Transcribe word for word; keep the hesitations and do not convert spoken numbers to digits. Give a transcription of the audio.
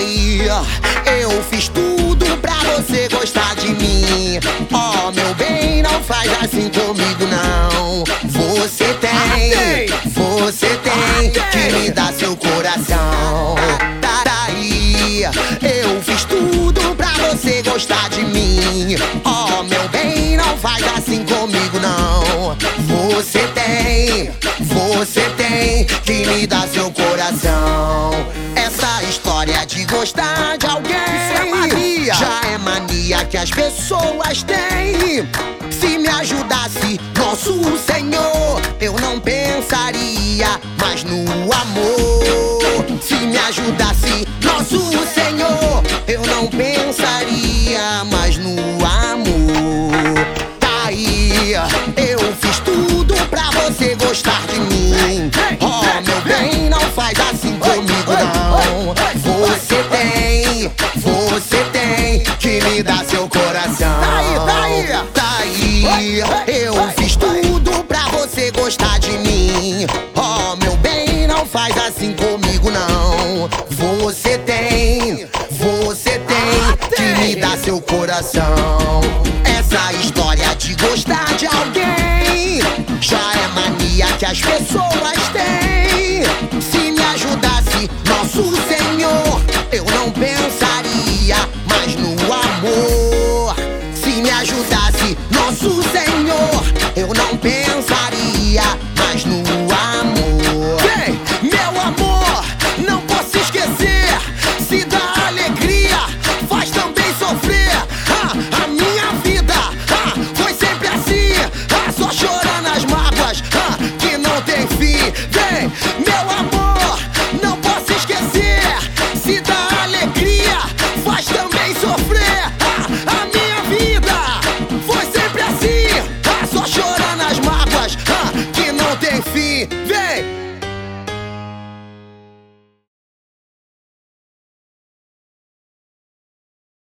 aí, eu fiz tudo pra você gostar de mim. Ó, oh, meu bem, não faz assim comigo não. Você tem, você tem que me dar seu coração. Tá aí, eu fiz tudo pra você gostar de mim. Ó, oh, meu bem, não faz assim comigo não. Você tem, você tem que me dar seu coração. Essa história de gostar de alguém é mania. Já é mania que as pessoas têm. Se me ajudasse nosso Senhor, eu não pensaria mais no amor. Se me ajudasse nosso Senhor, eu não pensaria mais no amor. Tá aí, eu fiz tudo pra você gostar de mim. Oh, meu bem, não faz assim comigo não. Você tem, você tem que me dar seu coração. Tá aí, tá aí, tá aí, eu fiz tudo pra você gostar de mim. Oh, meu bem, não faz assim comigo não. Você tem, você tem que me dar seu coração. Essa história de gostar de alguém já é mania que as pessoas têm. Se me ajudasse nosso